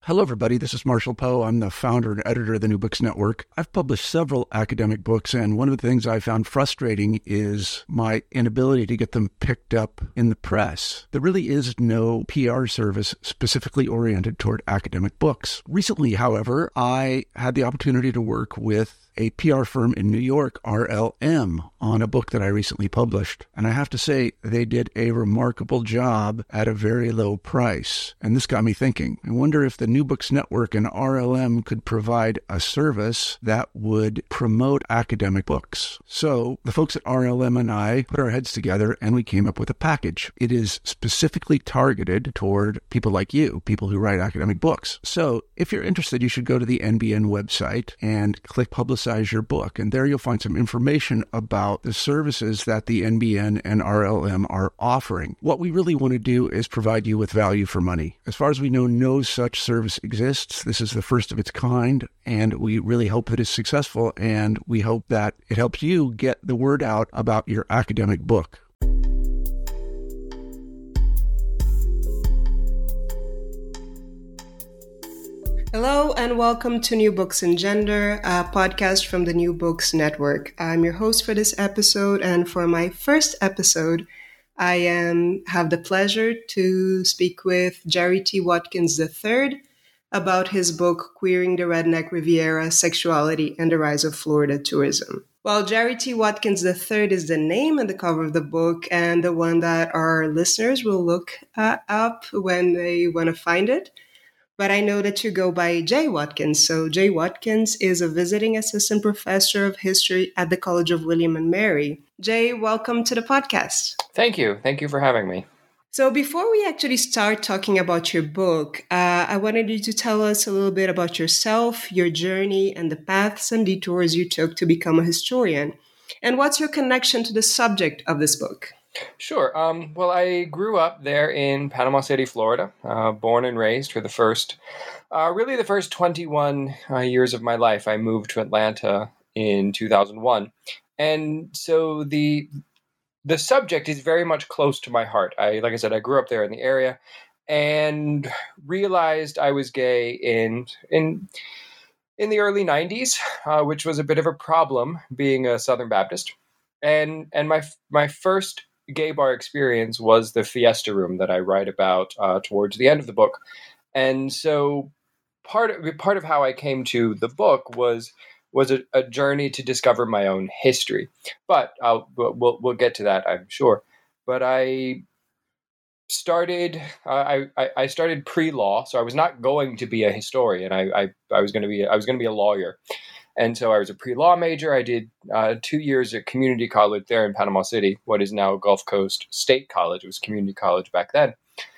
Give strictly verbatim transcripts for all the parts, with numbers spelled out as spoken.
Hello, everybody. This is Marshall Poe. I'm the founder and editor of the New Books Network. I've published several academic books, and one of the things I found frustrating is my inability to get them picked up in the press. There really is no P R service specifically oriented toward academic books. Recently, however, I had the opportunity to work with a P R firm in New York, R L M, on a book that I recently published. And I have to say, they did a remarkable job at a very low price. And this got me thinking. I wonder if the New Books Network and R L M could provide a service that would promote academic books. So the folks at R L M and I put our heads together and we came up with a package. It is specifically targeted toward people like you, people who write academic books. So if you're interested, you should go to the N B N website and click Publicize your book. And there you'll find some information about the services that the N B N and R L M are offering. What we really want to do is provide you with value for money. As far as we know, no such service exists. This is the first of its kind, and we really hope that it's successful, and we hope that it helps you get the word out about your academic book. Hello and welcome to New Books in Gender, a podcast from the New Books Network. I'm your host for this episode, and for my first episode, I um, have the pleasure to speak with Jerry T. Watkins the third about his book, Queering the Redneck Riviera, Sexuality and the Rise of Florida Tourism. Well, Jerry T. Watkins the third is the name and the cover of the book, and the one that our listeners will look uh, up when they want to find it. But I know that you go by Jay Watkins. So Jay Watkins is a visiting assistant professor of history at the College of William and Mary. Jay, welcome to the podcast. Thank you. Thank you for having me. So before we actually start talking about your book, uh, I wanted you to tell us a little bit about yourself, your journey, and the paths and detours you took to become a historian. And what's your connection to the subject of this book? Sure. Um, well, I grew up there in Panama City, Florida, uh, born and raised for the first, uh, really the first twenty-one uh, years of my life. I moved to Atlanta in two thousand one. And so the the subject is very much close to my heart. I, like I said, I grew up there in the area and realized I was gay in in in the early nineties, uh, which was a bit of a problem being a Southern Baptist. And and my my first gay bar experience was the Fiesta Room that I write about uh, towards the end of the book. And so part of, part of how I came to the book was was a, a journey to discover my own history. But I'll, we'll, we'll get to that, I'm sure. But I started uh, I, I started pre-law, so I was not going to be a historian. I, I, I was going to be I was going to be a lawyer. And so I was a pre-law major. I did uh, two years at community college there in Panama City, what is now Gulf Coast State College. It was community college back then.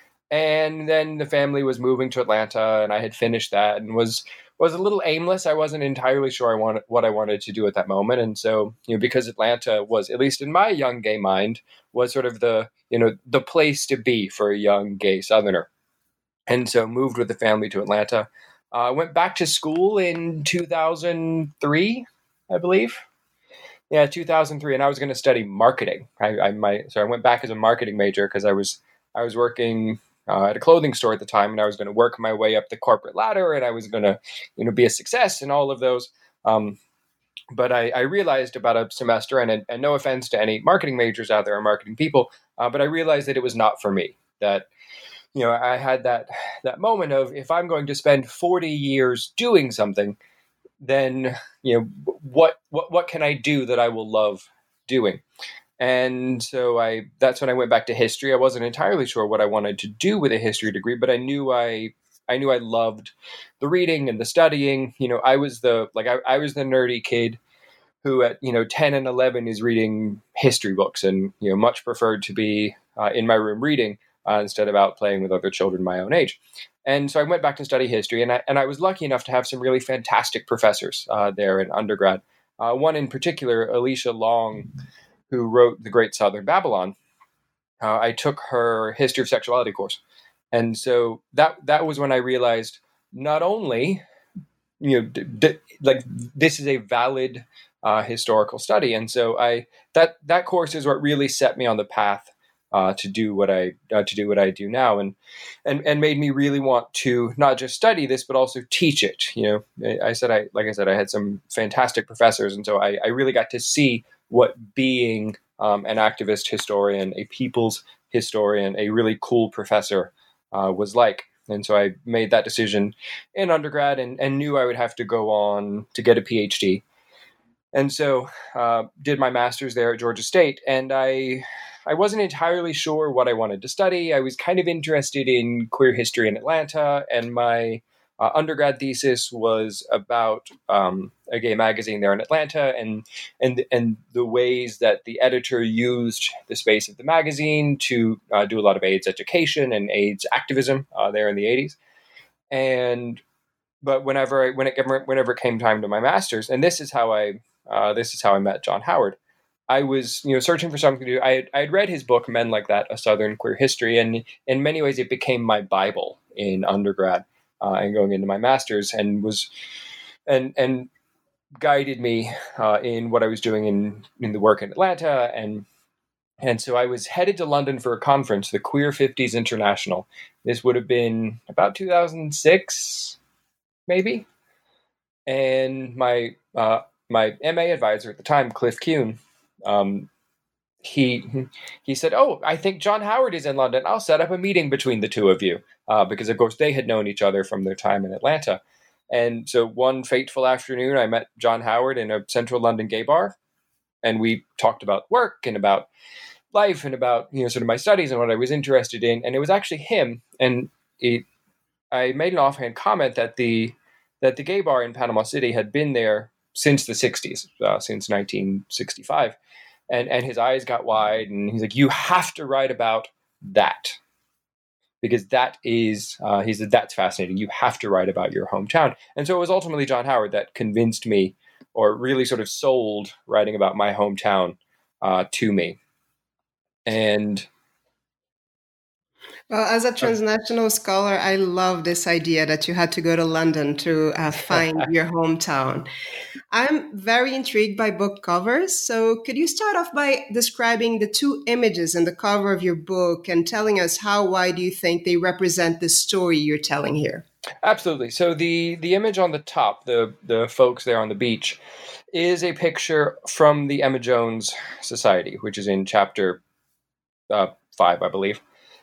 And then the family was moving to Atlanta, and I had finished that and was was a little aimless. I wasn't entirely sure I wanted what I wanted to do at that moment. And so, you know, because Atlanta was, at least in my young gay mind, was sort of the, you know, the place to be for a young gay Southerner. And so moved with the family to Atlanta. I uh, went back to school in two thousand three, I believe. Yeah, two thousand three, and I was going to study marketing. I, I my so I went back as a marketing major because I was I was working uh, at a clothing store at the time, and I was going to work my way up the corporate ladder, and I was going to, you know, be a success in all of those. Um, but I, I realized about a semester, and, and no offense to any marketing majors out there or marketing people, uh, but I realized that it was not for me. That You know, I had that that moment of, if I'm going to spend forty years doing something, then, you know, what what what can I do that I will love doing? And so I that's when I went back to history. I wasn't entirely sure what I wanted to do with a history degree, but I knew I I knew I loved the reading and the studying. You know, I was the like I, I was the nerdy kid who at, you know, ten and eleven is reading history books, and, you know, much preferred to be uh, in my room reading Uh, instead of out playing with other children my own age. And so I went back to study history, and I, and I was lucky enough to have some really fantastic professors uh, there in undergrad. Uh, one in particular, Alicia Long, who wrote The Great Southern Babylon. Uh, I took her History of Sexuality course. And so that that was when I realized not only, you know, d- d- like this is a valid uh, historical study. And so I that that course is what really set me on the path uh, to do what I uh, to do what I do now, and and and made me really want to not just study this but also teach it. You know, I said I like I said I had some fantastic professors, and so I, I really got to see what being um, an activist historian, a people's historian, a really cool professor uh, was like. And so I made that decision in undergrad and, and knew I would have to go on to get a PhD. And so uh, did my master's there at Georgia State. And I I wasn't entirely sure what I wanted to study. I was kind of interested in queer history in Atlanta. And my uh, undergrad thesis was about um, a gay magazine there in Atlanta and, and, and the ways that the editor used the space of the magazine to uh, do a lot of AIDS education and AIDS activism uh, there in the eighties. And but whenever I, when it whenever it came time to my master's, and this is how I uh, this is how I met John Howard. I was you know searching for something to do. I had, I had read his book Men Like That: A Southern Queer History, and in many ways it became my Bible in undergrad uh, and going into my master's, and was and and guided me uh, in what I was doing in in the work in Atlanta. And And so I was headed to London for a conference, the Queer fifties International. This would have been about two thousand six, maybe. And my uh, my M A advisor at the time, Cliff Kuhn, um, he he said, "Oh, I think John Howard is in London. I'll set up a meeting between the two of you," uh, because of course they had known each other from their time in Atlanta. And so one fateful afternoon, I met John Howard in a central London gay bar, and we talked about work and about life and about you know sort of my studies and what I was interested in. And it was actually him. And it, I made an offhand comment that the that the gay bar in Panama City had been there since the sixties, uh, since nineteen sixty-five. And and his eyes got wide, and he's like, "You have to write about that, because that is," uh, he said, "that's fascinating. You have to write about your hometown." And so it was ultimately John Howard that convinced me, or really sort of sold writing about my hometown uh, to me. And well, as a transnational scholar, I love this idea that you had to go to London to uh, find your hometown. I'm very intrigued by book covers. So could you start off by describing the two images in the cover of your book and telling us how, why do you think they represent the story you're telling here? Absolutely. So the, the image on the top, the, the folks there on the beach, is a picture from the Emma Jones Society, which is in chapter uh, five, I believe.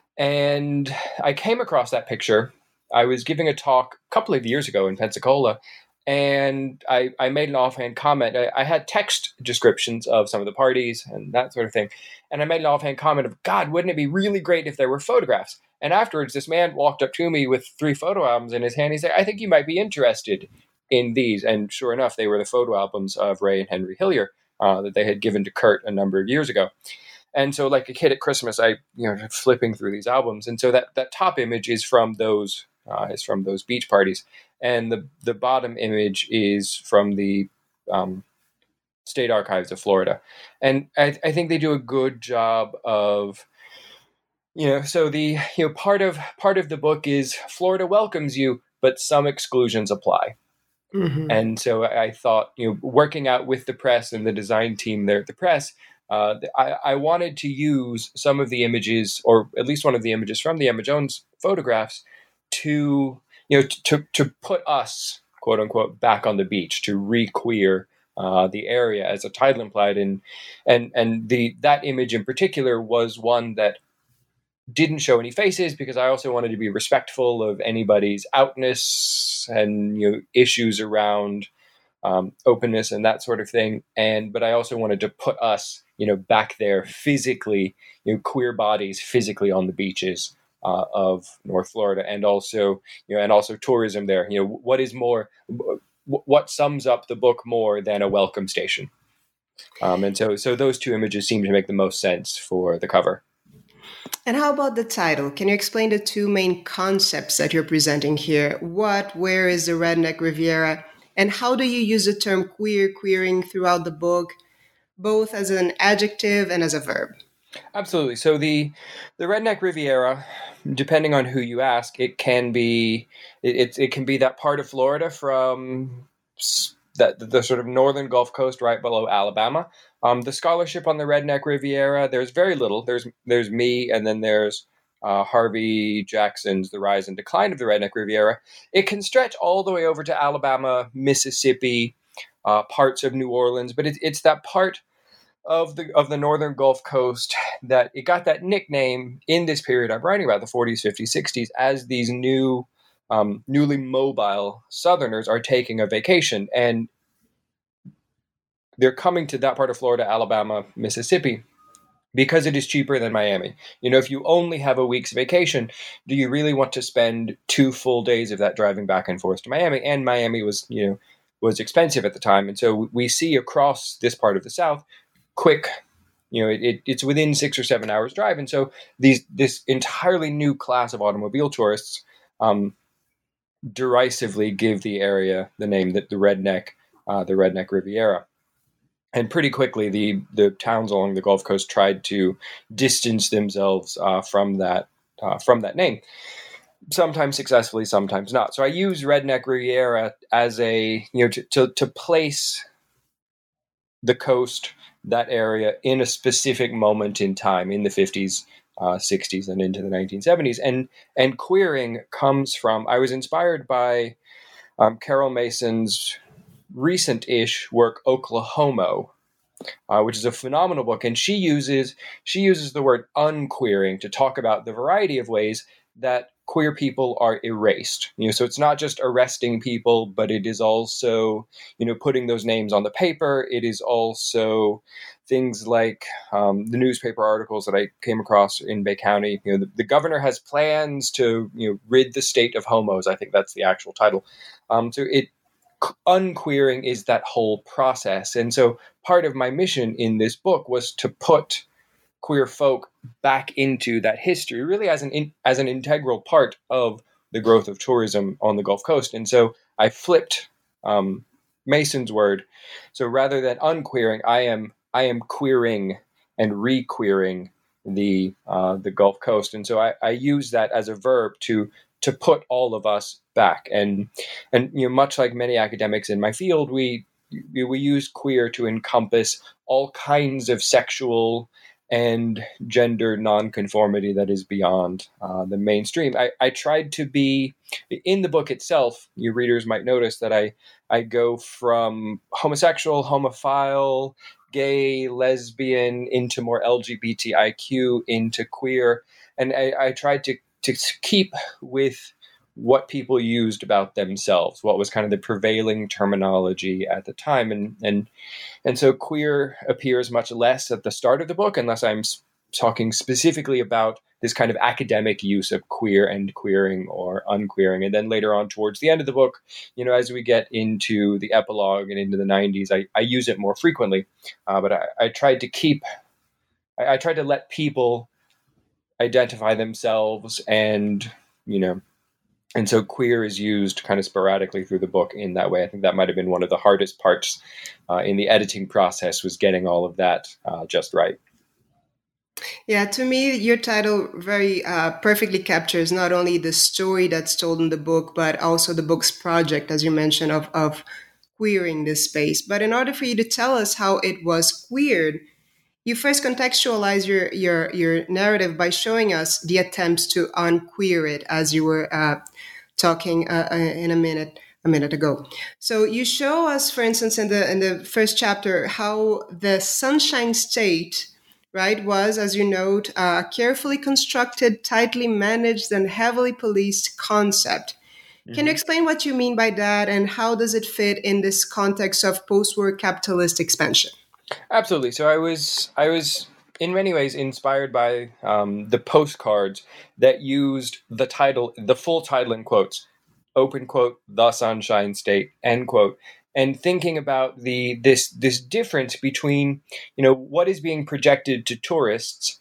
And I came across that picture. I was giving a talk a couple of years ago in Pensacola, and I, I made an offhand comment. I, I had text descriptions of some of the parties and that sort of thing. And I made an offhand comment of, "God, wouldn't it be really great if there were photographs?" And afterwards, this man walked up to me with three photo albums in his hand. He said, "I think you might be interested in these." And sure enough, they were the photo albums of Ray and Henry Hillier uh, that they had given to Kurt a number of years ago. And so, like a kid at Christmas, I, you know, flipping through these albums, and so that, that top image is from those uh, is from those beach parties, and the the bottom image is from the um, State Archives of Florida, and I, I think they do a good job of, you know, so the you know part of part of the book is Florida welcomes you, but some exclusions apply. Mm-hmm. And so I thought, you know, working out with the press and the design team there at the press. Uh, I, I wanted to use some of the images, or at least one of the images from the Emma Jones photographs, to you know to to put us, quote unquote, back on the beach, to re-queer uh, the area, as the title implied, and and and the that image in particular was one that didn't show any faces, because I also wanted to be respectful of anybody's outness and you know issues around um, openness and that sort of thing, and but I also wanted to put us, you know, back there physically, you know, queer bodies physically on the beaches uh, of North Florida, and also, you know, and also tourism there. You know, what is more, what sums up the book more than a welcome station? Um, and so, so those two images seem to make the most sense for the cover. And how about the title? Can you explain the two main concepts that you're presenting here? What, where is the Redneck Riviera? And how do you use the term queer, queering throughout the book, both as an adjective and as a verb? Absolutely. So the the Redneck Riviera, depending on who you ask, it can be it it, it can be that part of Florida from that the sort of northern Gulf Coast right below Alabama. Um, the scholarship on the Redneck Riviera, there's very little. There's there's me, and then there's uh, Harvey Jackson's The Rise and Decline of the Redneck Riviera. It can stretch all the way over to Alabama, Mississippi, uh, parts of New Orleans, but it, it's that part of the of the northern Gulf Coast that it got that nickname in this period I'm writing about, the forties, fifties, sixties, as these new, um, newly mobile Southerners are taking a vacation, and they're coming to that part of Florida, Alabama, Mississippi, because it is cheaper than Miami. You know, if you only have a week's vacation, do you really want to spend two full days of that driving back and forth to Miami? And Miami was, you know, was expensive at the time. And so we see across this part of the South, quick, you know, it, it, it's within six or seven hours drive. And so these this entirely new class of automobile tourists um, derisively give the area the name that the redneck, uh, the Redneck Riviera. And pretty quickly, the the towns along the Gulf Coast tried to distance themselves uh, from that uh, from that name. Sometimes successfully, sometimes not. So I use Redneck Riviera as a, you know, to, to, to place the coast, that area, in a specific moment in time in the fifties, uh, sixties, and into the nineteen seventies. And and queering comes from, I was inspired by um, Carol Mason's recent-ish work, Oklahoma, uh, which is a phenomenal book. And she uses she uses the word unqueering to talk about the variety of ways that queer people are erased. You know, so it's not just arresting people, but it is also, you know, putting those names on the paper. It is also things like um, the newspaper articles that I came across in Bay County. You know, the, the governor has plans to, you know, rid the state of homos. I think that's the actual title. Um, so it unqueering is that whole process. And so part of my mission in this book was to put queer folk back into that history, really as an in, as an integral part of the growth of tourism on the Gulf Coast. And so I flipped um, Mason's word. So rather than unqueering, I am I am queering and re-queering the uh, the Gulf Coast. And so I, I use that as a verb to to put all of us back. And and you know, much like many academics in my field, we we use queer to encompass all kinds of sexual and gender nonconformity that is beyond uh, the mainstream. I, I tried to be, in the book itself, your readers might notice that I, I go from homosexual, homophile, gay, lesbian, into more L G B T I Q, into queer. And I, I tried to, to keep with what people used about themselves, what was kind of the prevailing terminology at the time. And and and so queer appears much less at the start of the book, unless I'm talking specifically about this kind of academic use of queer and queering or unqueering. And then later on towards the end of the book, you know, as we get into the epilogue and into the nineties, I, I use it more frequently. Uh, but I, I tried to keep, I, I tried to let people identify themselves, and, you know, and so queer is used kind of sporadically through the book in that way. I think that might have been one of the hardest parts uh, in the editing process, was getting all of that uh, just right. Yeah, to me, your title very uh, perfectly captures not only the story that's told in the book, but also the book's project, as you mentioned, of, of queering this space. But in order for you to tell us how it was queered, you first contextualize your, your, your narrative by showing us the attempts to unqueer it, as you were uh, talking uh, in a minute a minute ago. So you show us, for instance, in the in the first chapter, how the Sunshine State, right, was, as you note, a carefully constructed, tightly managed, and heavily policed concept. Mm-hmm. Can you explain what you mean by that, and how does it fit in this context of post-war capitalist expansion? Absolutely. So I was I was in many ways inspired by um, the postcards that used the title, the full title in quotes, open quote, The Sunshine State, end quote, and thinking about the this this difference between, you know, what is being projected to tourists,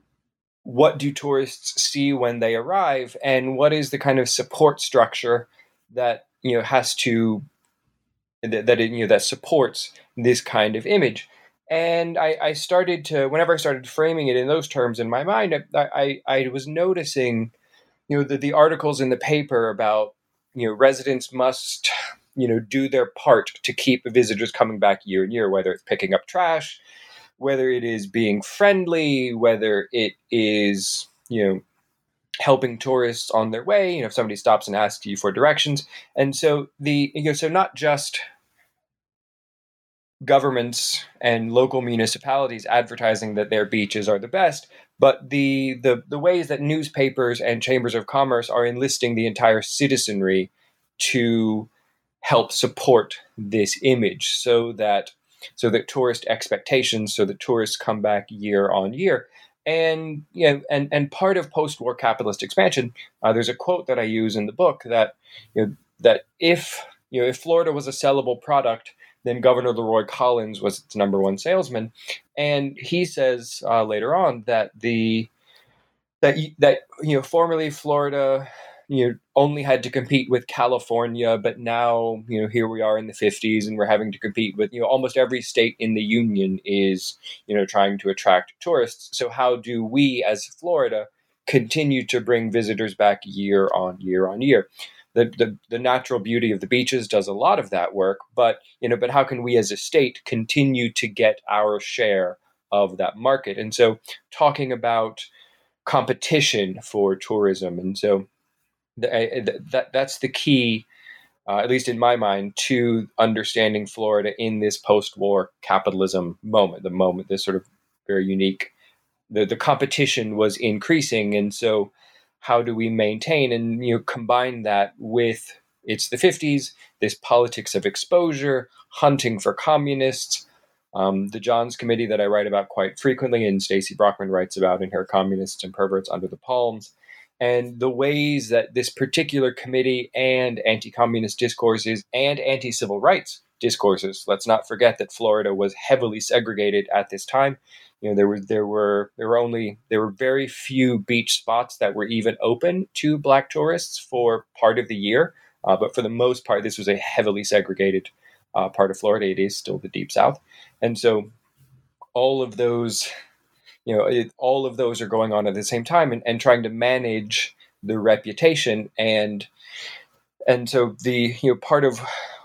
what do tourists see when they arrive, and what is the kind of support structure that, you know, has to that, that you know that supports this kind of image. And I, I started to, whenever I started framing it in those terms in my mind, I, I, I was noticing, you know, the, the articles in the paper about, you know, residents must, you know, do their part to keep visitors coming back year and year, whether it's picking up trash, whether it is being friendly, whether it is, you know, helping tourists on their way, you know, if somebody stops and asks you for directions. And so the, you know, so not just governments and local municipalities advertising that their beaches are the best, but the, the, the ways that newspapers and chambers of commerce are enlisting the entire citizenry to help support this image so that, so that tourist expectations, so that tourists come back year on year. And, you know, and, and part of post-war capitalist expansion, uh, there's a quote that I use in the book that, you know, that if, you know, if Florida was a sellable product, then Governor Leroy Collins was its number one salesman. And he says uh, later on that the, that, that, you know, formerly Florida, you know, only had to compete with California, but now, you know, here we are in the fifties and we're having to compete with, you know, almost every state in the union is, you know, trying to attract tourists. So how do we as Florida continue to bring visitors back year on year on year? The, the the natural beauty of the beaches does a lot of that work, but, you know, but how can we as a state continue to get our share of that market? And so talking about competition for tourism. And so That that's the key, uh, at least in my mind, to understanding Florida in this post-war capitalism moment. The moment, this sort of very unique, the the competition was increasing, and so how do we maintain and, you know, combine that with, it's the fifties, this politics of exposure, hunting for communists. Um, the Johns Committee that I write about quite frequently, and Stacey Brockman writes about in her Communists and Perverts Under the Palms. And the ways that this particular committee and anti-communist discourses and anti-civil rights discourses, let's not forget that Florida was heavily segregated at this time. You know, there were there were there were only there were very few beach spots that were even open to Black tourists for part of the year. Uh, but for the most part, this was a heavily segregated uh, part of Florida. It is still the Deep South, and so all of those. You know, it, all of those are going on at the same time, and, and trying to manage the reputation, and and so the you know part of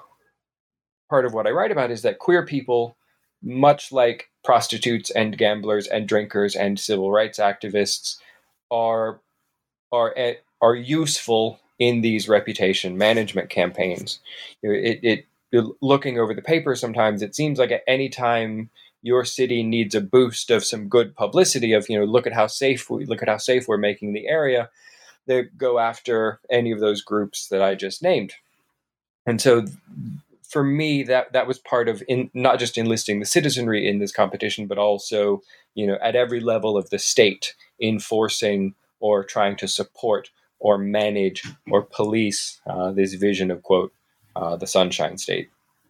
part of what I write about is that queer people, much like prostitutes and gamblers and drinkers and civil rights activists, are are are useful in these reputation management campaigns. You know, it, it looking over the paper, sometimes it seems like at any time your city needs a boost of some good publicity of, you know, look at how safe we look at how safe we're making the area, they go after any of those groups that I just named. And so for me, that that was part of in, not just enlisting the citizenry in this competition, but also, you know, at every level of the state, enforcing or trying to support or manage or police uh, this vision of, quote, uh, the Sunshine State.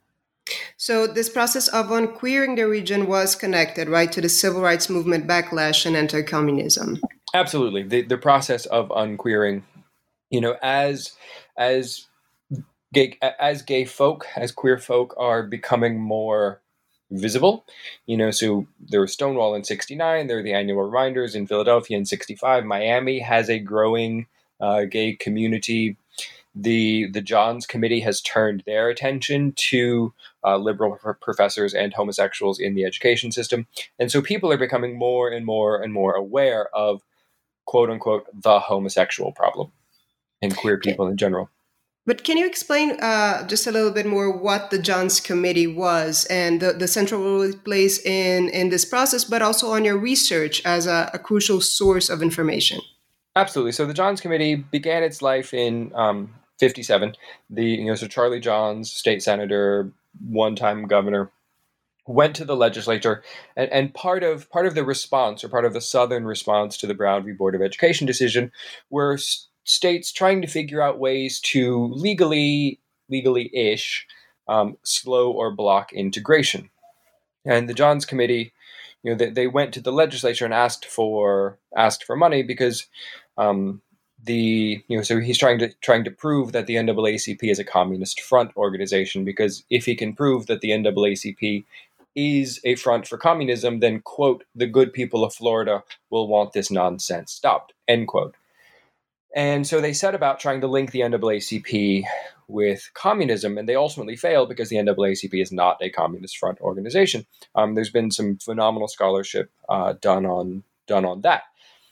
So this process of unqueering the region was connected, right, to the civil rights movement backlash and anti-communism. Absolutely. The the process of unqueering, you know, as as gay as gay folk, as queer folk are becoming more visible, you know, so there was Stonewall in sixty-nine, there are the annual reminders in Philadelphia in sixty-five. Miami has a growing uh, gay community. The the Johns Committee has turned their attention to uh, liberal pro- professors and homosexuals in the education system. And so people are becoming more and more and more aware of, quote unquote, the homosexual problem and queer people in general. But can you explain uh, just a little bit more what the Johns Committee was and the, the central role it plays in, in this process, but also on your research as a, a crucial source of information? Absolutely. So the Johns Committee began its life in um, fifty-seven. The you know so Charlie Johns, state senator, one-time governor, went to the legislature, and, and part of part of the response, or part of the Southern response to the Brown v. Board of Education decision, were s- states trying to figure out ways to legally, legally-ish, um, slow or block integration. And the Johns Committee, you know, they, they went to the legislature and asked for asked for money because um, the you know so he's trying to trying to prove that the N double A C P is a communist front organization, because if he can prove that the N double A C P is a front for communism, then, quote, the good people of Florida will want this nonsense stopped, end quote. And so they set about trying to link the N double A C P with communism, and they ultimately fail because the N double A C P is not a communist front organization. Um, there's been some phenomenal scholarship uh, done on done on that.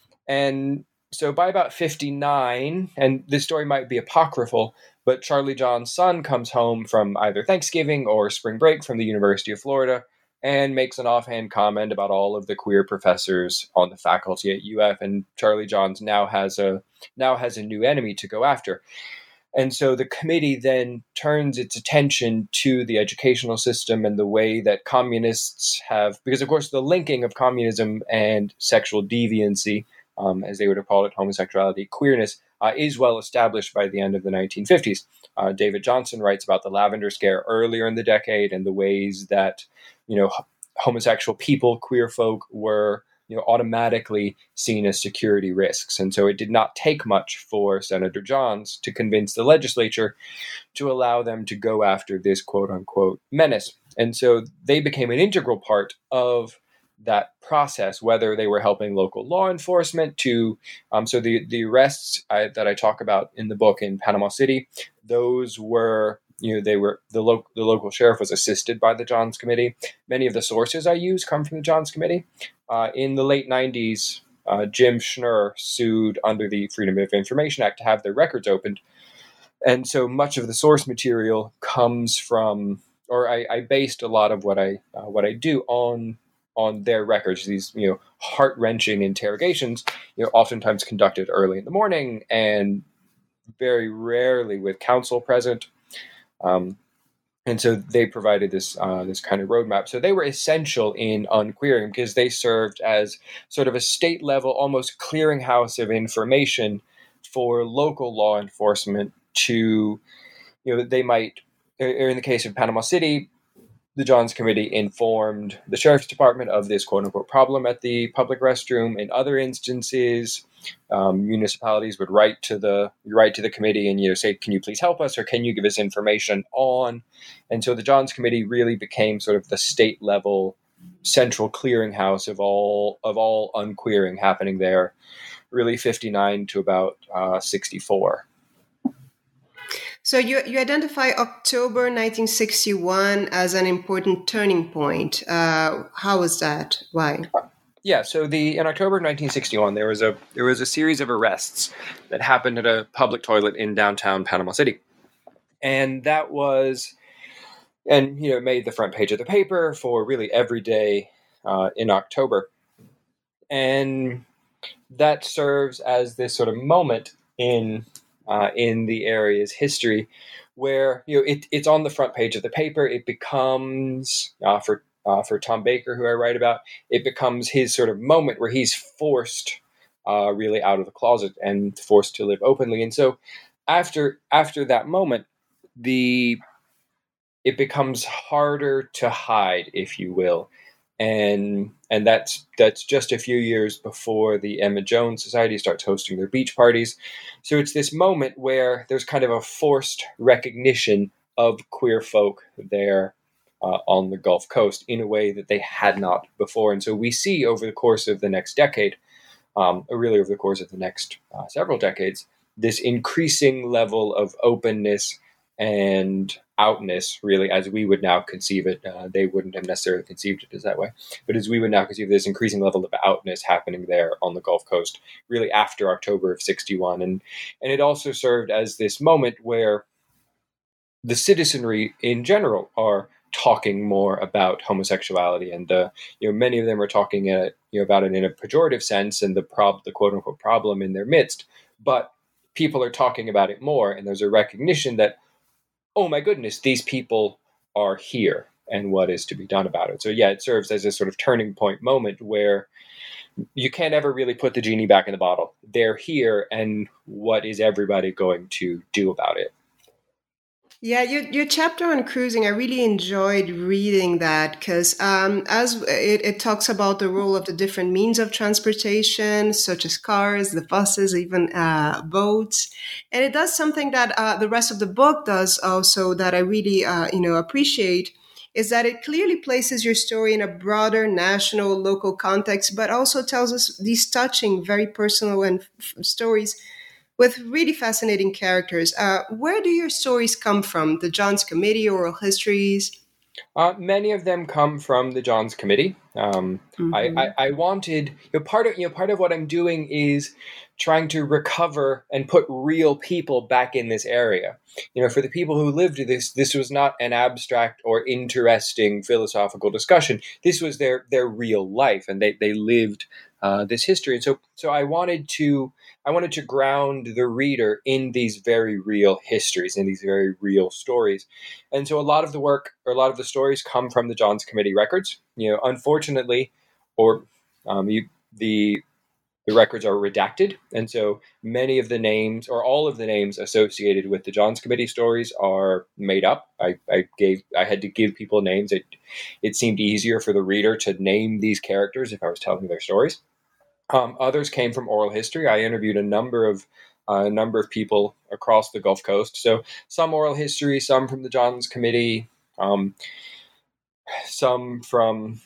And so by about fifty-nine, and this story might be apocryphal, but Charlie John's son comes home from either Thanksgiving or spring break from the University of Florida and makes an offhand comment about all of the queer professors on the faculty at U F. And Charlie Johns now has a now has a new enemy to go after. And so the committee then turns its attention to the educational system and the way that communists have, because of course the linking of communism and sexual deviancy, um, as they would have called it, homosexuality, queerness, uh, is well established by the end of the nineteen fifties. Uh, David Johnson writes about the Lavender Scare earlier in the decade and the ways that, you know, homosexual people, queer folk, were, you know, automatically seen as security risks. And so it did not take much for Senator Johns to convince the legislature to allow them to go after this quote unquote menace. And so they became an integral part of that process, whether they were helping local law enforcement to, um, so the, the arrests I, that I talk about in the book in Panama City, those were, you know, they were, the, lo- the local sheriff was assisted by the Johns Committee. Many of the sources I use come from the Johns Committee. Uh, in the late nineties, uh, Jim Schnur sued under the Freedom of Information Act to have their records opened. And so much of the source material comes from, or I, I based a lot of what I uh, what I do on on their records, these, you know, heart-wrenching interrogations, you know, oftentimes conducted early in the morning and very rarely with counsel present. Um, and so they provided this uh, this kind of roadmap. So they were essential in unqueering because they served as sort of a state-level, almost clearinghouse of information for local law enforcement to, you know, they might, or in the case of Panama City, the Johns Committee informed the sheriff's department of this quote-unquote problem at the public restroom. In other instances, um, municipalities would write to the write to the committee and, you know, say, "Can you please help us, or can you give us information on?" And so the Johns Committee really became sort of the state-level central clearinghouse of all of all unqueering happening there, really fifty-nine to about uh, sixty-four. So you, you identify October nineteen sixty-one as an important turning point. Uh, how was that? Why? Yeah, so the in October nineteen sixty-one, there was a there was a series of arrests that happened at a public toilet in downtown Panama City, and that was, and you know, it made the front page of the paper for really every day uh, in October, and that serves as this sort of moment in. Uh, in the area's history, where, you know, it, it's on the front page of the paper. It becomes uh, for uh, for Tom Baker, who I write about, it becomes his sort of moment where he's forced uh, really out of the closet and forced to live openly. And so after after that moment, the it becomes harder to hide, if you will. And and that's that's just a few years before the Emma Jones Society starts hosting their beach parties. So it's this moment where there's kind of a forced recognition of queer folk there uh, on the Gulf Coast in a way that they had not before. And so we see over the course of the next decade, um, or really over the course of the next uh, several decades, this increasing level of openness and outness, really, as we would now conceive it. Uh, they wouldn't have necessarily conceived it as that way, but as we would now conceive this increasing level of outness happening there on the Gulf Coast, really after October of sixty-one. And, and it also served as this moment where the citizenry in general are talking more about homosexuality, and uh, you know, many of them are talking uh, you know, about it in a pejorative sense and the prob the quote unquote problem in their midst. But people are talking about it more, and there's a recognition that, oh my goodness, these people are here and what is to be done about it. So yeah, it serves as a sort of turning point moment where you can't ever really put the genie back in the bottle. They're here, and what is everybody going to do about it? Yeah, your, your chapter on cruising, I really enjoyed reading that because um, as it, it talks about the role of the different means of transportation, such as cars, the buses, even uh, boats. And it does something that uh, the rest of the book does also that I really, uh, you know, appreciate, is that it clearly places your story in a broader national, local context, but also tells us these touching, very personal and f- stories with really fascinating characters. Uh, where do your stories come from? The Johns Committee, oral histories? Uh, many of them come from the Johns Committee. Um, I, I, Mm-hmm. I wanted, you know, part of you know part of what I'm doing is trying to recover and put real people back in this area. You know, for the people who lived this, this was not an abstract or interesting philosophical discussion. This was their their real life, and they they lived uh, this history. And so so I wanted to I wanted to ground the reader in these very real histories, in these very real stories. And so a lot of the work or a lot of the stories come from the Johns Committee records. You know, unfortunately, or um, you, the the records are redacted, and so many of the names or all of the names associated with the Johns Committee stories are made up. I, I gave I had to give people names. It it seemed easier for the reader to name these characters if I was telling their stories. Um, others came from oral history. I interviewed a number of uh, a number of people across the Gulf Coast. So some oral history, some from the Johns Committee, um, some from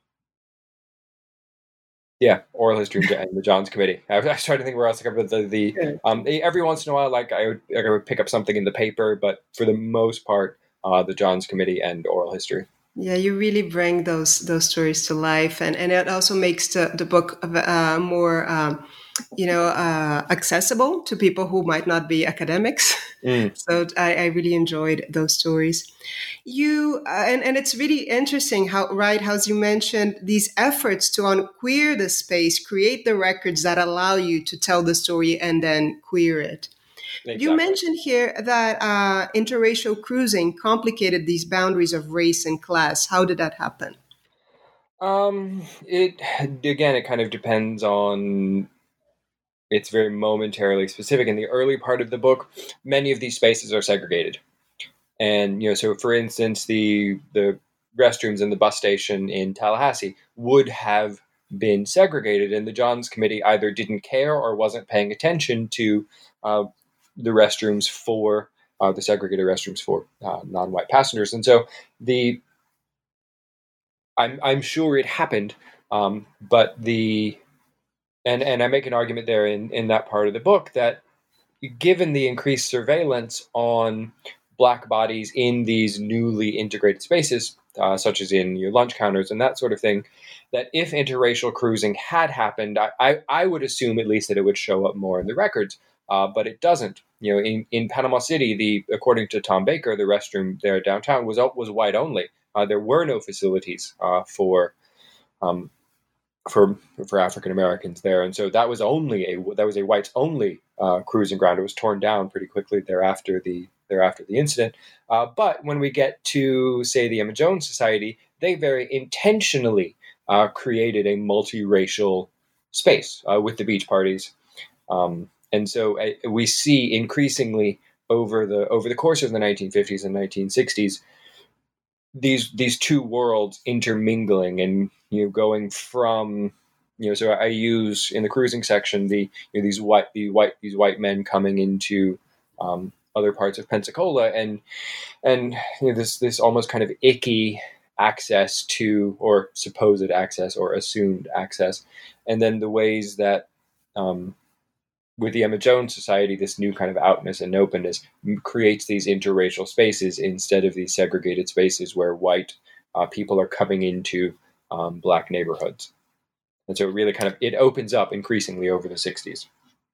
yeah, oral history and the Johns Committee. I was trying to think where else I covered the the Yeah. um, every once in a while, like I would like I would pick up something in the paper, but for the most part, uh, the Johns Committee and oral history. Yeah, you really bring those those stories to life, and, and it also makes the, the book uh, more, um, you know, uh, accessible to people who might not be academics. Mm. So I, I really enjoyed those stories. You uh, and and it's really interesting how right how you mentioned these efforts to unqueer the space, create the records that allow you to tell the story and then queer it. Exactly. You mentioned here that uh, interracial cruising complicated these boundaries of race and class. How did that happen? Um, it again, it kind of depends on. It's very momentarily specific. In the early part of the book, many of these spaces are segregated, and you know, so for instance, the the restrooms in the bus station in Tallahassee would have been segregated, and the Johns Committee either didn't care or wasn't paying attention to uh, the restrooms for uh, the segregated restrooms for uh, non-white passengers, and so the I'm I'm sure it happened, um, but the and and I make an argument there in in that part of the book that given the increased surveillance on black bodies in these newly integrated spaces, uh, such as in your lunch counters and that sort of thing, that if interracial cruising had happened, I, I, I would assume at least that it would show up more in the records, uh, but it doesn't. You know, in, in Panama City, the according to Tom Baker, the restroom there downtown was was white only. Uh, there were no facilities uh, for um, for for African Americans there, and so that was only a that was a whites only uh, cruising ground. It was torn down pretty quickly thereafter the thereafter the incident. Uh, but when we get to say the Emma Jones Society, they very intentionally uh, created a multiracial space uh, with the beach parties, um, and so uh, we see increasingly over the over the course of the nineteen fifties and nineteen sixties these these two worlds intermingling and you know going from you know so I use in the cruising section the you know, these white the white these white men coming into um, other parts of Pensacola and and you know, this this almost kind of icky access to or supposed access or assumed access, and then the ways that um, with the Emma Jones Society, this new kind of outness and openness creates these interracial spaces instead of these segregated spaces where white uh, people are coming into um, black neighborhoods. And so it really kind of, it opens up increasingly over the sixties.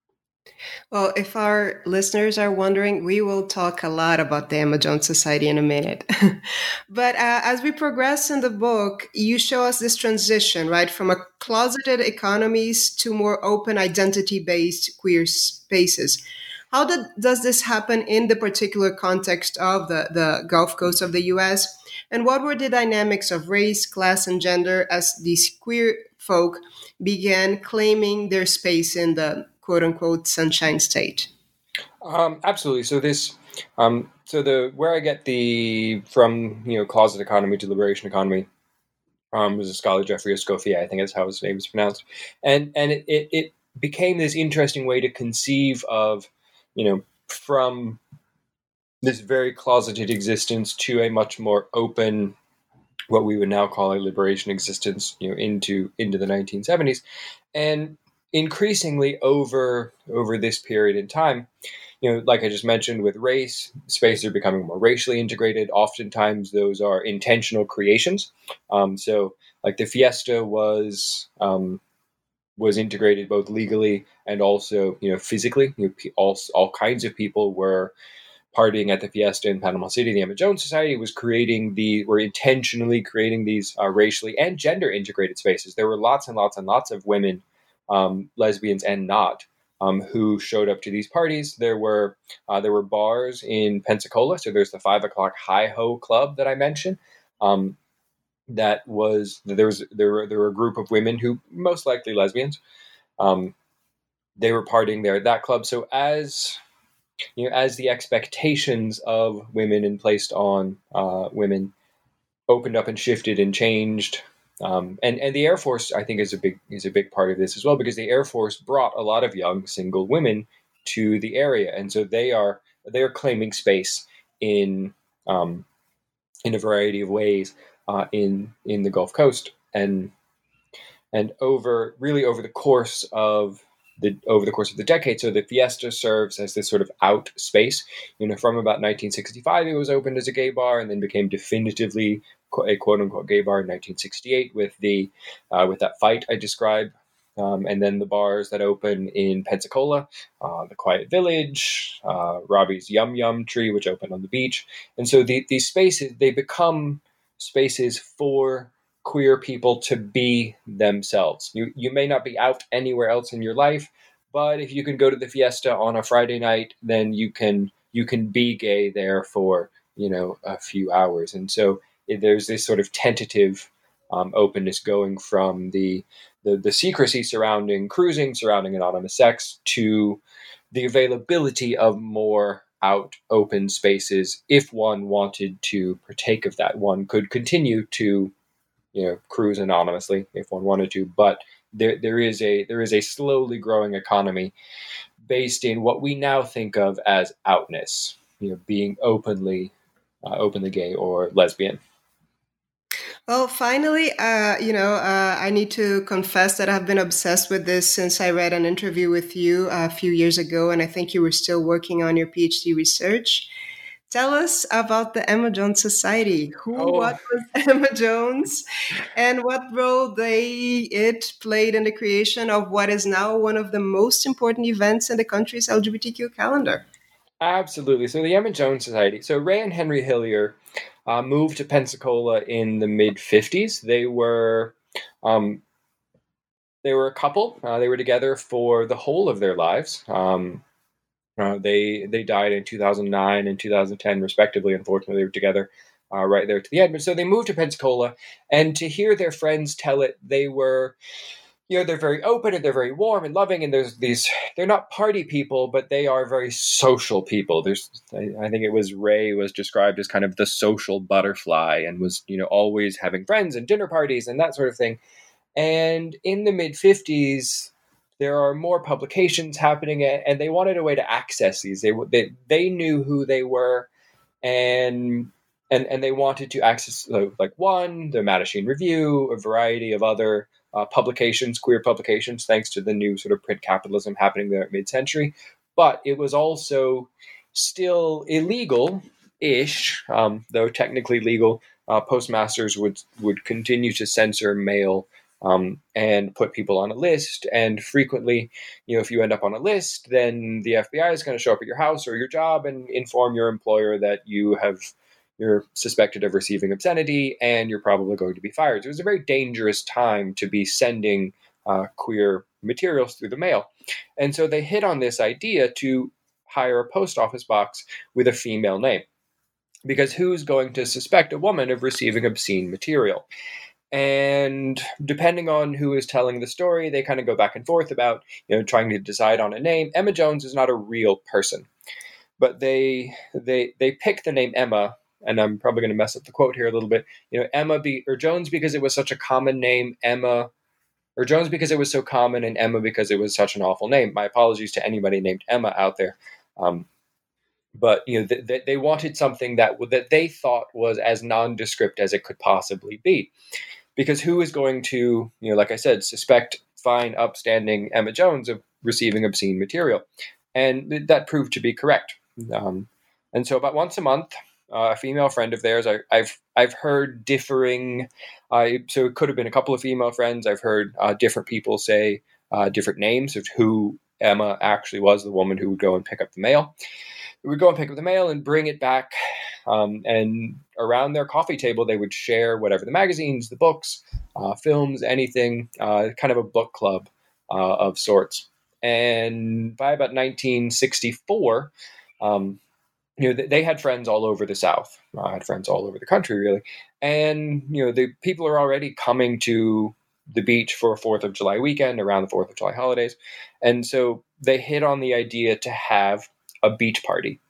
Well, if our listeners are wondering, we will talk a lot about the Emma Jones Society in a minute. But uh, as we progress in the book, you show us this transition, right, from a closeted economies to more open identity-based queer spaces. How did, does this happen in the particular context of the, the Gulf Coast of the U S? And what were the dynamics of race, class, and gender as these queer folk began claiming their space in the quote unquote Sunshine State? Um, absolutely. So this, um, so the where I get the from you know closet economy to liberation economy um, was a scholar Jeffrey Escoffier, I think that's how his name is pronounced, and and it, it, it became this interesting way to conceive of you know from this very closeted existence to a much more open, what we would now call a liberation existence, you know, into into the nineteen seventies, and increasingly over over this period in time, you know, like I just mentioned with race, spaces are becoming more racially integrated. Oftentimes, those are intentional creations. Um, so, like the Fiesta was um, was integrated both legally and also, you know, physically. You know, all all kinds of people were partying at the Fiesta in Panama City. The Emma Jones Society was creating the were intentionally creating these uh, racially and gender integrated spaces. There were lots and lots and lots of women, um, lesbians and not, um, who showed up to these parties. There were uh, there were bars in Pensacola. So there's the Five O'clock Hi Ho Club that I mentioned. Um, that was there was there were there were a group of women who most likely lesbians. Um, they were partying there at that club. So as you know, as the expectations of women and placed on uh, women opened up and shifted and changed, um, and and the Air Force, I think, is a big is a big part of this as well, because the Air Force brought a lot of young single women to the area, and so they are they are claiming space in um, in a variety of ways uh, in in the Gulf Coast, and and over really over the course of the over the course of the decade. So the Fiesta serves as this sort of out space. You know, from about nineteen sixty-five, it was opened as a gay bar, and then became definitively a quote unquote gay bar in nineteen sixty-eight with the uh, with that fight I described. Um, and then the bars that open in Pensacola, uh, the Quiet Village, uh, Robbie's Yum Yum Tree, which opened on the beach. And so the, these spaces, they become spaces for queer people to be themselves. You you may not be out anywhere else in your life, but if you can go to the Fiesta on a Friday night, then you can you can be gay there for, you know, a few hours. And so there's this sort of tentative um, openness going from the, the the secrecy surrounding cruising, surrounding anonymous sex, to the availability of more out open spaces. If one wanted to partake of that, one could continue to, you know, cruise anonymously if one wanted to, but there there is a there is a slowly growing economy based in what we now think of as outness, you know, being openly uh, openly gay or lesbian. Well, finally, uh, you know, uh, I need to confess that I've been obsessed with this since I read an interview with you a few years ago, and I think you were still working on your PhD research. Tell us about the Emma Jones Society. Who, Oh. what was Emma Jones, and what role they it played in the creation of what is now one of the most important events in the country's L G B T Q calendar? Absolutely. So the Emma Jones Society. So Ray and Henry Hillier uh, moved to Pensacola in the mid fifties. They were um, they were a couple. Uh, they were together for the whole of their lives. Um, uh, they they died in two thousand nine and two thousand ten, respectively. Unfortunately, they were together uh, right there to the end. But so they moved to Pensacola, and to hear their friends tell it, they were, you know, they're very open and they're very warm and loving. And there's these, they're not party people, but they are very social people. There's, I, I think it was Ray was described as kind of the social butterfly, and was, you know, always having friends and dinner parties and that sort of thing. And in the mid fifties, there are more publications happening, and they wanted a way to access these. They they they knew who they were, and and and they wanted to access, like, one, the Mattachine Review, a variety of other uh, publications, queer publications, thanks to the new sort of print capitalism happening there at mid-century. But it was also still illegal-ish, um, though technically legal. Uh, postmasters would would continue to censor mail. Um, and put people on a list. And frequently, you know, if you end up on a list, then the F B I is going to show up at your house or your job and inform your employer that you have, you're suspected of receiving obscenity, and you're probably going to be fired. So it was a very dangerous time to be sending uh, queer materials through the mail. And so they hit on this idea to hire a post office box with a female name, because who's going to suspect a woman of receiving obscene material? And depending on who is telling the story, they kind of go back and forth about, you know, trying to decide on a name. Emma Jones is not a real person, but they they they pick the name Emma, and I'm probably going to mess up the quote here a little bit. You know, Emma be or Jones because it was such a common name, Emma, or Jones because it was so common, and Emma because it was such an awful name. My apologies to anybody named Emma out there. Um, But, you know, th- th- they wanted something that that they thought was as nondescript as it could possibly be. Because who is going to, you know, like I said, suspect fine, upstanding Emma Jones of receiving obscene material. And th- that proved to be correct. Um, and so about once a month, uh, a female friend of theirs, I, I've I've heard differing, uh, so it could have been a couple of female friends. I've heard uh, different people say uh, different names of who Emma actually was, the woman who would go and pick up the mail. We would go and pick up the mail and bring it back. Um, and around their coffee table, they would share whatever the magazines, the books, uh, films, anything, uh, kind of a book club uh, of sorts. And by about nineteen sixty-four, um, you know, they had friends all over the South. I had friends all over the country, really. And, you know, the people are already coming to the beach for fourth of July weekend, around the fourth of July holidays. And so they hit on the idea to have a beach party.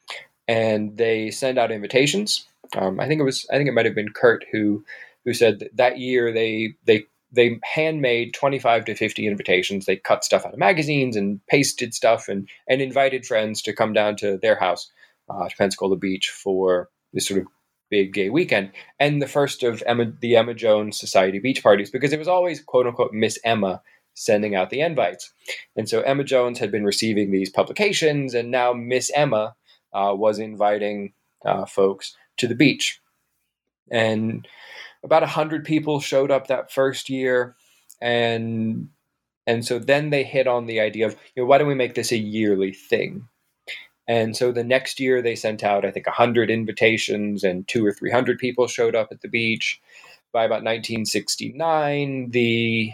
And they send out invitations. Um, I think it was, I think it might have been Kurt who, who said that, that year they, they, they handmade twenty-five to fifty invitations. They cut stuff out of magazines and pasted stuff and, and invited friends to come down to their house, uh, to Pensacola Beach for this sort of big gay weekend. And the first of Emma, the Emma Jones Society beach parties, because it was always quote unquote Miss Emma sending out the invites. And so Emma Jones had been receiving these publications, and now Miss Emma uh, was inviting uh, folks to the beach. And about a hundred people showed up that first year. And and so then they hit on the idea of, you know, why don't we make this a yearly thing? And so the next year they sent out, I think, one hundred invitations, and two or three hundred people showed up at the beach. By about nineteen sixty-nine, the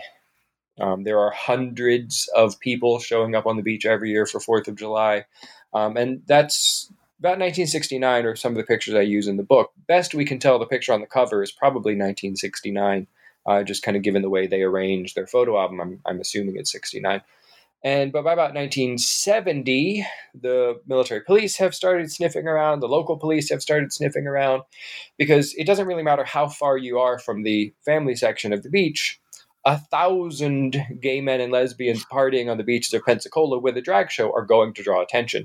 um, there are hundreds of people showing up on the beach every year for fourth of July. Um, and that's about nineteen sixty-nine, or some of the pictures I use in the book. Best we can tell, the picture on the cover is probably nineteen sixty-nine, uh, just kind of given the way they arranged their photo album. I'm, I'm assuming it's sixty-nine. And but by about nineteen seventy, the military police have started sniffing around, the local police have started sniffing around, because it doesn't really matter how far you are from the family section of the beach. A thousand gay men and lesbians partying on the beaches of Pensacola with a drag show are going to draw attention.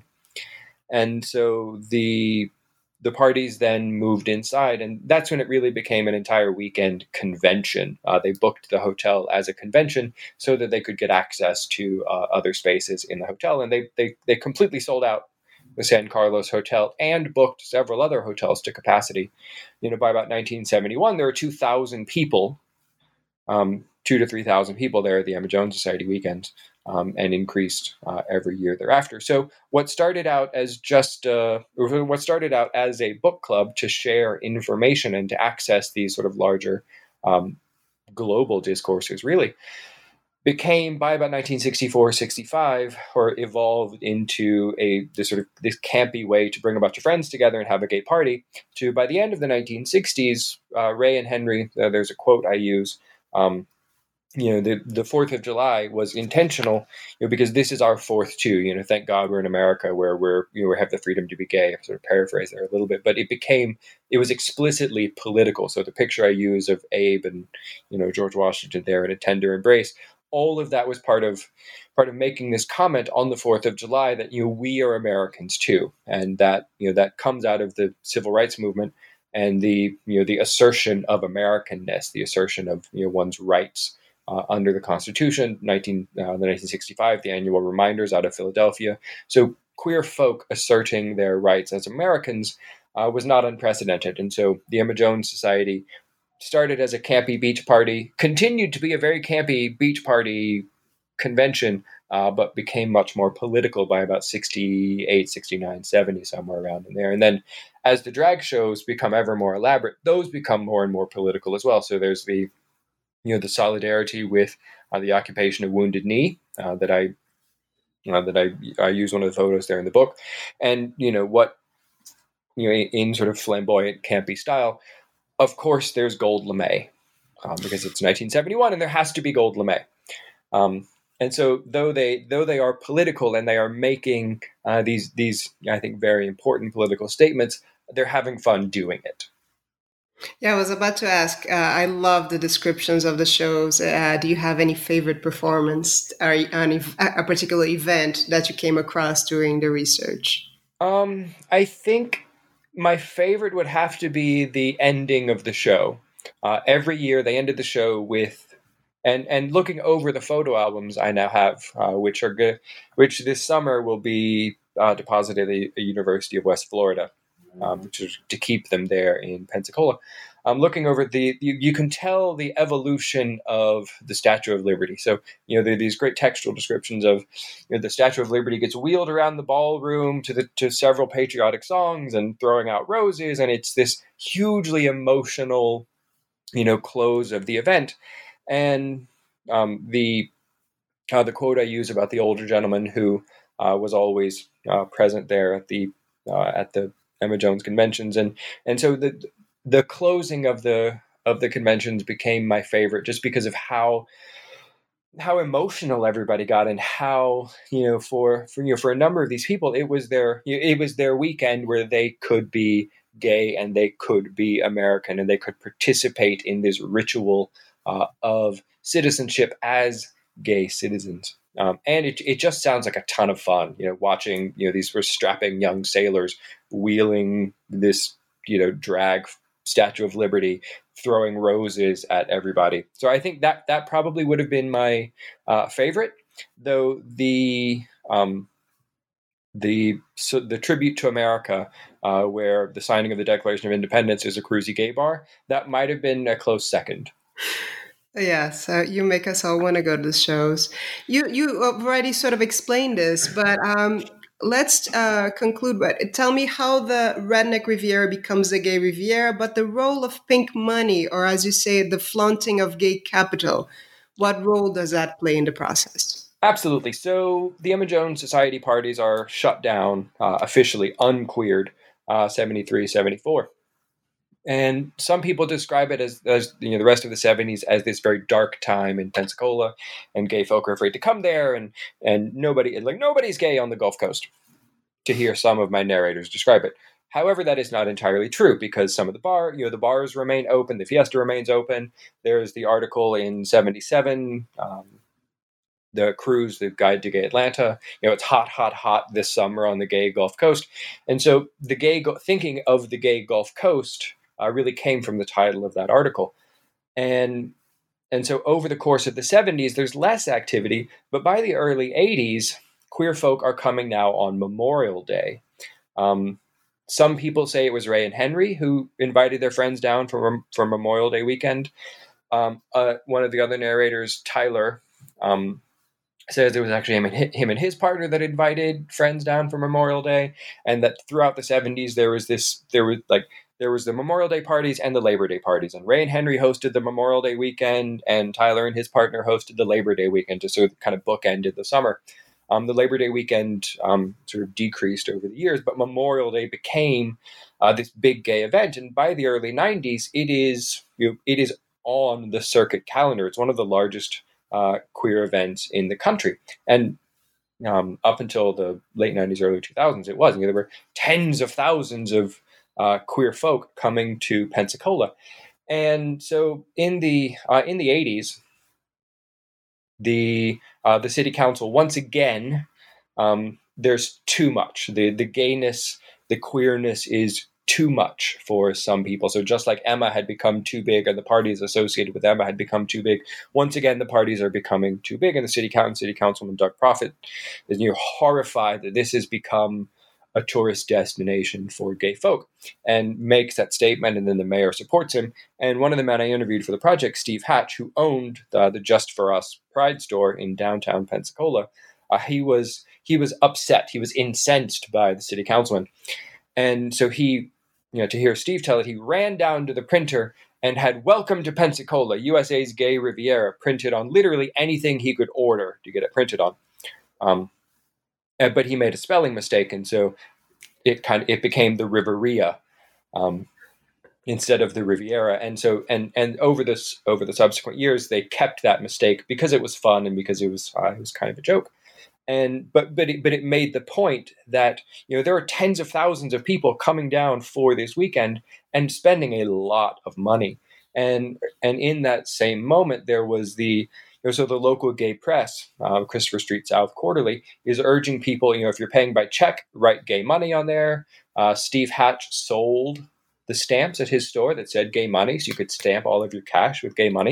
And so the the parties then moved inside, and that's when it really became an entire weekend convention. Uh, they booked the hotel as a convention so that they could get access to uh, other spaces in the hotel, and they, they they completely sold out the San Carlos Hotel and booked several other hotels to capacity. You know, by about nineteen seventy-one, there were two thousand people, um, two to three thousand people there at the Emma Jones Society weekend. Um, and increased uh, every year thereafter. So what started out as just uh, what started out as a book club to share information and to access these sort of larger um, global discourses really became, by about nineteen sixty-four sixty-five, or evolved into a this sort of this campy way to bring a bunch of friends together and have a gay party. To by the end of the nineteen sixties, uh, Ray and Henry, uh, there's a quote I use. Um, You know, the, the fourth of July was intentional, you know, because this is our fourth too. You know, thank God we're in America where we're, you know, we have the freedom to be gay. I sort of paraphrase there a little bit, but it became, it was explicitly political. So the picture I use of Abe and, you know, George Washington there in a tender embrace, all of that was part of, part of making this comment on the fourth of July that, you know, we are Americans too. And that, you know, that comes out of the civil rights movement and the, you know, the assertion of Americanness, the assertion of, you know, one's rights. Uh, under the Constitution, nineteen, uh, the nineteen sixty-five, the annual reminders out of Philadelphia. So queer folk asserting their rights as Americans uh, was not unprecedented. And so the Emma Jones Society started as a campy beach party, continued to be a very campy beach party convention, uh, but became much more political by about sixty-eight, sixty-nine, seventy, somewhere around in there. And then as the drag shows become ever more elaborate, those become more and more political as well. So there's the you know, the solidarity with uh, the occupation of Wounded Knee uh, that I uh, that I I use one of the photos there in the book, and you know what, you know, in, in sort of flamboyant, campy style. Of course, there's gold lame um, because it's nineteen seventy-one, and there has to be gold lame. Um, and so, though they though they are political and they are making uh, these these I think very important political statements, they're having fun doing it. Yeah, I was about to ask. Uh, I love the descriptions of the shows. Uh, do you have any favorite performance or any, a particular event that you came across during the research? Um, I think my favorite would have to be the ending of the show. Uh, every year they ended the show with and and looking over the photo albums I now have, uh, which are good, which this summer will be uh, deposited at the University of West Florida, um, which is to keep them there in Pensacola. Um, looking over the, you, you can tell the evolution of the Statue of Liberty. So, you know, there are these great textual descriptions of, you know, the Statue of Liberty gets wheeled around the ballroom to the to several patriotic songs and throwing out roses, and it's this hugely emotional, you know, close of the event. And um, the uh, the quote I use about the older gentleman who uh, was always uh, present there at the uh, at the Emma Jones conventions, and and so the the closing of the of the conventions became my favorite just because of how how emotional everybody got, and how, you know, for for you know for a number of these people, it was their it was their weekend where they could be gay and they could be American and they could participate in this ritual uh, of citizenship as gay citizens. Um, and it it just sounds like a ton of fun, you know, watching, you know, these were strapping young sailors wheeling this, you know, drag Statue of Liberty, throwing roses at everybody. So I think that that probably would have been my uh, favorite, though the um, the so the tribute to America, uh, where the signing of the Declaration of Independence is a cruisy gay bar, that might have been a close second. Yeah, so you make us all want to go to the shows. You you already sort of explained this, but um, let's uh, conclude. But tell me how the Redneck Riviera becomes the Gay Riviera, but the role of pink money, or as you say, the flaunting of gay capital, what role does that play in the process? Absolutely. So the Emma Jones Society parties are shut down, uh, officially unqueered, uh, seventy-three, seventy-four. And some people describe it as, as, you know, the rest of the seventies as this very dark time in Pensacola, and gay folk are afraid to come there, and and nobody like nobody's gay on the Gulf Coast, to hear some of my narrators describe it. However, that is not entirely true, because some of the bar, you know, the bars remain open, the Fiesta remains open. There's the article in seventy-seven, um, the cruise, the Guide to Gay Atlanta. You know, it's hot, hot, hot this summer on the gay Gulf Coast, and so the gay thinking of the gay Gulf Coast Uh, really came from the title of that article. And and so over the course of the seventies, there's less activity, but by the early eighties, queer folk are coming now on Memorial Day. Um, some people say it was Ray and Henry who invited their friends down for, for Memorial Day weekend. Um, uh, one of the other narrators, Tyler, um, says it was actually him and, his, him and his partner that invited friends down for Memorial Day, and that throughout the seventies, there was this, there was like, There was the Memorial Day parties and the Labor Day parties, and Ray and Henry hosted the Memorial Day weekend, and Tyler and his partner hosted the Labor Day weekend to sort of kind of bookended the summer. Um, the Labor Day weekend um, sort of decreased over the years, but Memorial Day became uh, this big gay event, and by the early nineties, it is you know, it is on the circuit calendar. It's one of the largest uh, queer events in the country, and um, up until the late nineties, early two thousands, it was. You know, there were tens of thousands of Uh, queer folk coming to Pensacola. And so in the uh, in the eighties, the uh, the city council, once again, um, there's too much. The the gayness, the queerness is too much for some people. So just like Emma had become too big, and the parties associated with Emma had become too big, once again the parties are becoming too big. And the city council, city councilman Doug Proffitt is you know, horrified that this has become a tourist destination for gay folk, and makes that statement, and then the mayor supports him. And one of the men I interviewed for the project, Steve Hatch, who owned the, the Just For Us Pride store in downtown Pensacola, uh, he was he was upset. He was incensed by the city councilman. And so he, you know, to hear Steve tell it, he ran down to the printer and had "Welcome to Pensacola, U S A's Gay Riviera" printed on literally anything he could order to get it printed on. Um, Uh, but he made a spelling mistake, and so it kind of it became the Riveria um, instead of the Riviera. And so and and over this over the subsequent years, they kept that mistake because it was fun and because it was uh, it was kind of a joke. And but but it, but it made the point that you know there are tens of thousands of people coming down for this weekend and spending a lot of money. And and in that same moment, there was the So the local gay press, uh, Christopher Street South Quarterly, is urging people, you know, if you're paying by check, write gay money on there. Uh, Steve Hatch sold the stamps at his store that said gay money, so you could stamp all of your cash with gay money.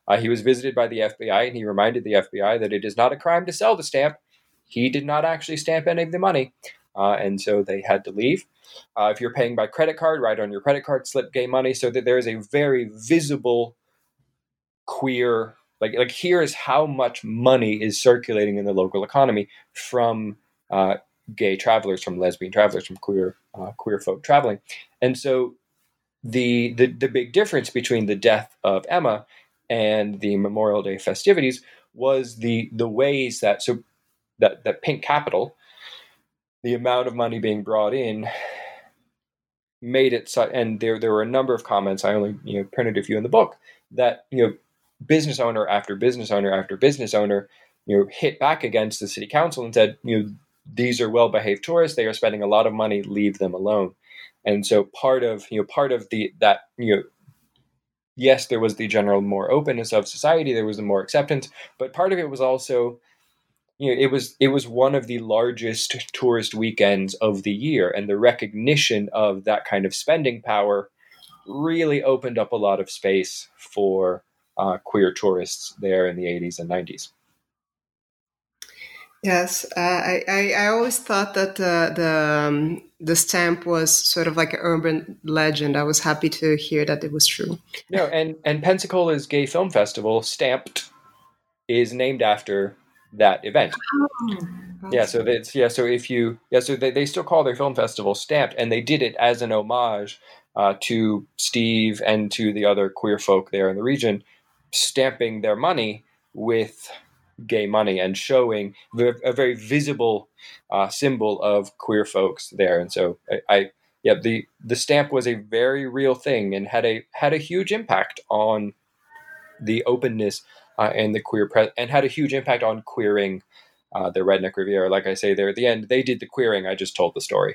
Uh, he was visited by the F B I, and he reminded the F B I that it is not a crime to sell the stamp. He did not actually stamp any of the money, uh, and so they had to leave. Uh, if you're paying by credit card, write on your credit card slip gay money, so that there is a very visible queer, like like here is how much money is circulating in the local economy from uh, gay travelers, from lesbian travelers, from queer uh, queer folk traveling. And so the, the the big difference between the death of Emma and the Memorial Day festivities was the the ways that so that that Pink Capital, the amount of money being brought in, made it so, and there there were a number of comments. I only you know printed a few in the book that you know business owner after business owner after business owner you know hit back against the city council and said, you know these are well behaved tourists. They are spending a lot of money. Leave them alone. And so part of you know part of the that you know yes, there was the general more openness of society. There was the more acceptance, but part of it was also you know it was it was one of the largest tourist weekends of the year, and the recognition of that kind of spending power really opened up a lot of space for uh, queer tourists there in the eighties and nineties. Yes, uh, I, I I always thought that the the um, the stamp was sort of like an urban legend. I was happy to hear that it was true. No, and and Pensacola's Gay Film Festival, Stamped, is named after that event. Oh, yeah, so that's yeah. So if you yeah, so they, they still call their film festival Stamped, and they did it as an homage uh, to Steve and to the other queer folk there in the region, stamping their money with gay money and showing a very visible uh, symbol of queer folks there. And so I, I yeah, the the stamp was a very real thing and had a had a huge impact on the openness uh, and the queer pre- and had a huge impact on queering uh, the Redneck Riviera. Like I say there at the end, they did the queering. I just told the story.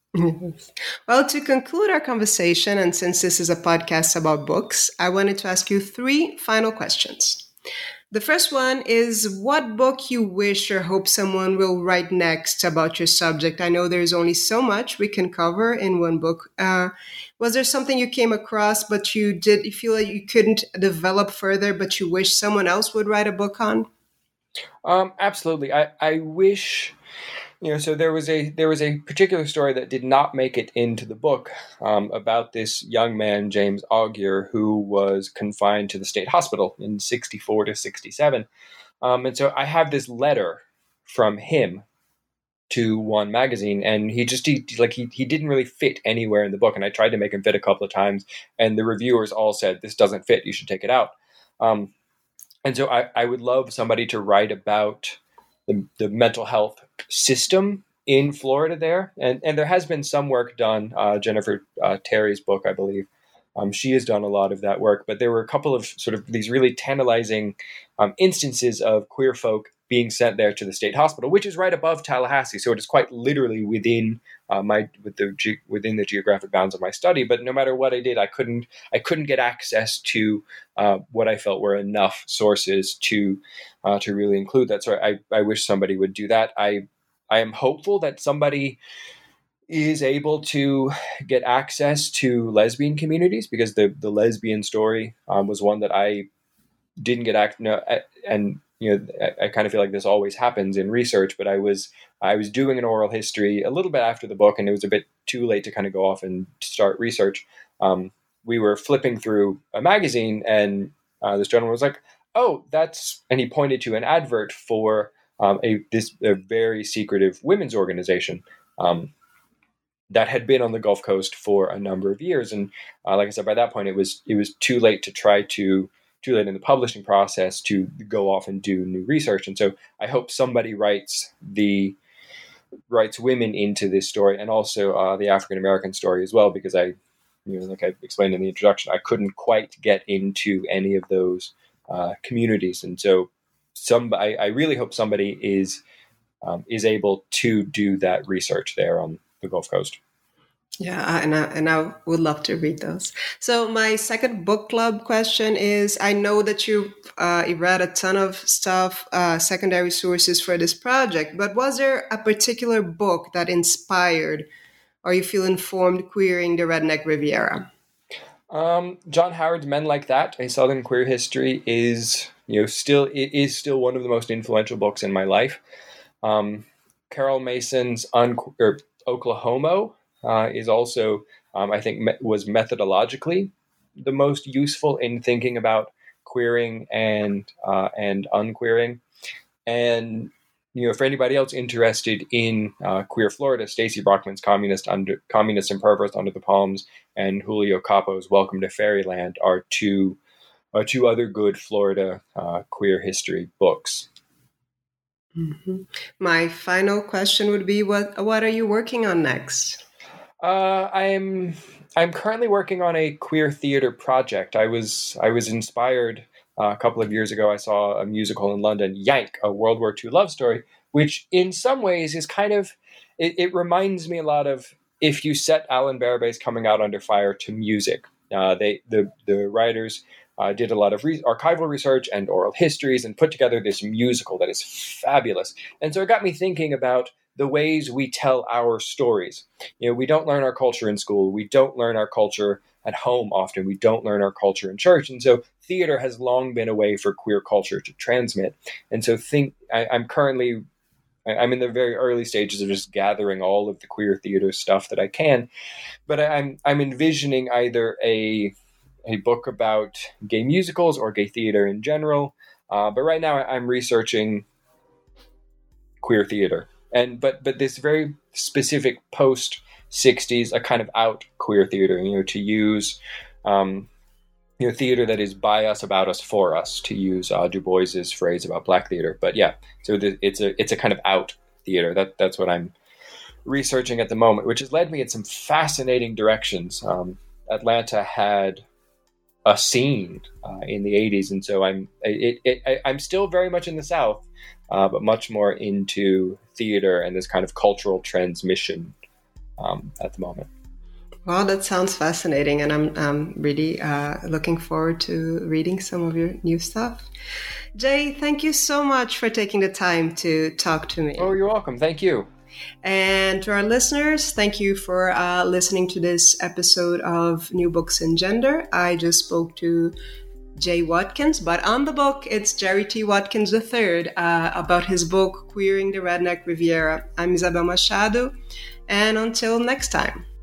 Well, to conclude our conversation, and since this is a podcast about books, I wanted to ask you three final questions. The first one is, what book you wish or hope someone will write next about your subject? I know there's only so much we can cover in one book. Uh, was there something you came across, but you did you feel like you couldn't develop further, but you wish someone else would write a book on? Um, absolutely. I, I wish, you know, so there was a there was a particular story that did not make it into the book um, about this young man, James Augier, who was confined to the state hospital in sixty-four to sixty-seven. Um, and so I have this letter from him to One Magazine, and he just he, like he he didn't really fit anywhere in the book, and I tried to make him fit a couple of times, and the reviewers all said, this doesn't fit, you should take it out. Um, and so I, I would love somebody to write about the, the mental health system in Florida there. And, and there has been some work done. Uh, Jennifer uh, Terry's book, I believe, um, she has done a lot of that work. But there were a couple of sort of these really tantalizing um, instances of queer folk being sent there to the state hospital, which is right above Tallahassee. So it is quite literally within uh, my with the ge- within the geographic bounds of my study. But no matter what I did, I couldn't I couldn't get access to uh, what I felt were enough sources to uh, to really include that. So I I wish somebody would do that. I I am hopeful that somebody is able to get access to lesbian communities, because the the lesbian story um, was one that I didn't get access. No, and you know, I, I kind of feel like this always happens in research, but I was I was doing an oral history a little bit after the book, and it was a bit too late to kind of go off and start research. Um, we were flipping through a magazine, and uh, this gentleman was like, "Oh, that's," and he pointed to an advert for um, a this a very secretive women's organization um, that had been on the Gulf Coast for a number of years. And uh, like I said, by that point, it was it was too late to try to. too late in the publishing process to go off and do new research. And so I hope somebody writes the writes women into this story, and also uh, the African-American story as well, because I, you know, like I explained in the introduction, I couldn't quite get into any of those uh, communities. And so some, I, I really hope somebody is, um, is able to do that research there on the Gulf Coast. Yeah, and I, and I would love to read those. So my second book club question is, I know that you uh, you read a ton of stuff, uh, secondary sources for this project, but was there a particular book that inspired or you feel informed queering the Redneck Riviera? Um, John Howard's Men Like That, A Southern Queer History is, you know, still, it is still one of the most influential books in my life. Um, Carol Mason's Un- or Oklahoma uh, is also, um, I think, me- was methodologically the most useful in thinking about queering and uh, and unqueering. And you know, for anybody else interested in uh, queer Florida, Stacy Brockman's Communist Under Communist and Perverse Under the Palms and Julio Capo's Welcome to Fairyland are two are two other good Florida uh, queer history books. Mm-hmm. My final question would be: what What are you working on next? Uh, I'm I'm currently working on a queer theater project. I was I was inspired uh, a couple of years ago. I saw a musical in London, Yank, a World War Two love story, which in some ways is kind of it, it reminds me a lot of if you set Alan Barabay's Coming Out Under Fire to music. Uh, they the the writers uh, did a lot of re- archival research and oral histories and put together this musical that is fabulous. And so it got me thinking about the ways we tell our stories. You know, we don't learn our culture in school. We don't learn our culture at home often. We don't learn our culture in church. And so theater has long been a way for queer culture to transmit. And so think I, I'm currently, I'm in the very early stages of just gathering all of the queer theater stuff that I can. But I'm I'm envisioning either a a book about gay musicals or gay theater in general. Uh, but right now I'm researching queer theater. And but but this very specific post sixties, a kind of out queer theater, you know, to use um, you know theater that is by us, about us, for us, to use uh, Du Bois's phrase about Black theater. But yeah, so the, it's a it's a kind of out theater. That that's what I'm researching at the moment, which has led me in some fascinating directions. Um, Atlanta had a scene uh, in the eighties, and so I'm it, it, I, I'm still very much in the South. Uh, but much more into theater and this kind of cultural transmission um, at the moment. Well, that sounds fascinating, and I'm um, really uh, looking forward to reading some of your new stuff. Jay, thank you so much for taking the time to talk to me. Oh, you're welcome. Thank you. And to our listeners, thank you for uh, listening to this episode of New Books in Gender. I just spoke to Jay Watkins, but on the book, it's Jerry T. Watkins the third uh, about his book, Queering the Redneck Riviera. I'm Isabel Machado, and until next time.